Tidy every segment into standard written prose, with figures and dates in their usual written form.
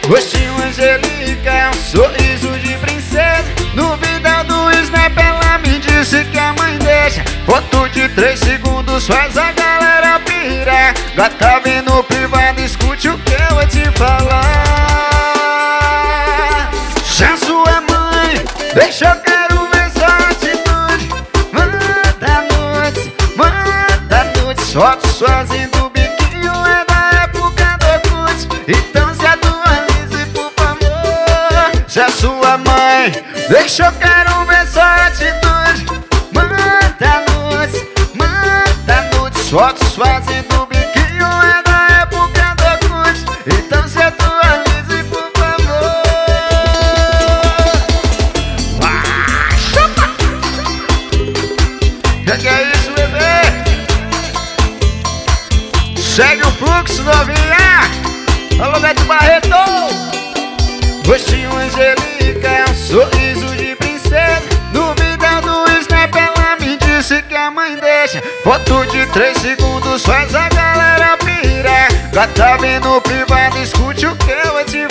Rostinho angelical, sorriso de princesa. No vídeo do Snap ela me disse que a mãe deixa. Foto de 3 segundos faz a galera pirar. Gata, vem no privado, escute o que eu vou te falar. Se a sua mãe deixa, eu quero ver sua atitude. Manda nudes, fotos fazendo biquinho, é da época do Orkut. Então se atualize, por favor. Se a sua mãe deixa, eu quero ver sua atitude. Manda nudes, fotos fazendo biquinho, é da época do Orkut. Então se atualize, por favor. Que é isso, bebê? Segue o fluxo, novinha. Alô, Beto Barreto. Rostinho angelical, sorriso de princesa. No vídeo do Snap ela me disse que a mãe deixa. Foto de 3 segundos faz a galera pirar. Gata, vem no privado, escute o que eu vou te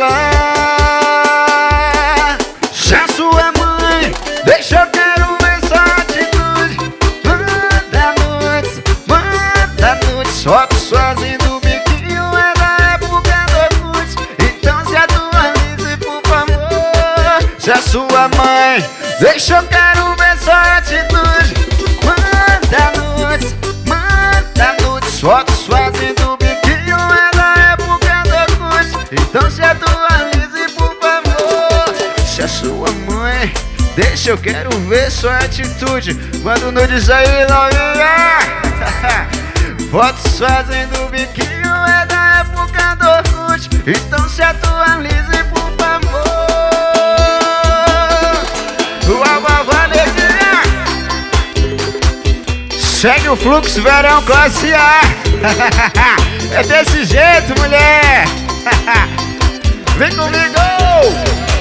falar. Se a sua mãe deixa, eu quero ver sua atitude. Manda nudes, fotos fazendo biquinho, é da época do Orkut. Então se atualize, por favor. Se a sua mãe deixa, eu quero ver sua atitude. Manda nudes, fotos fazendo biquinho, é da época do Orkut. Então se atualize, por favor. Se a sua mãe deixa, eu quero ver sua atitude. Manda nudes aí, novinha. Fotos fazendo biquinho, é da época do Orkut. Então se atualize, por favor. Segue o fluxo, verão classe A. É desse jeito, mulher. Vem comigo.